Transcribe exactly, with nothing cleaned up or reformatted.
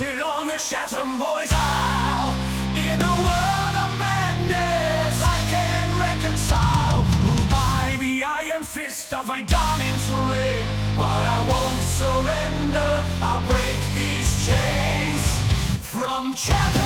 Till on the Chatham boys Isle. In a world of madness I can't reconcile. By the iron fist of a dominant ring, but I won't surrender, I'll break these chains. From Chatham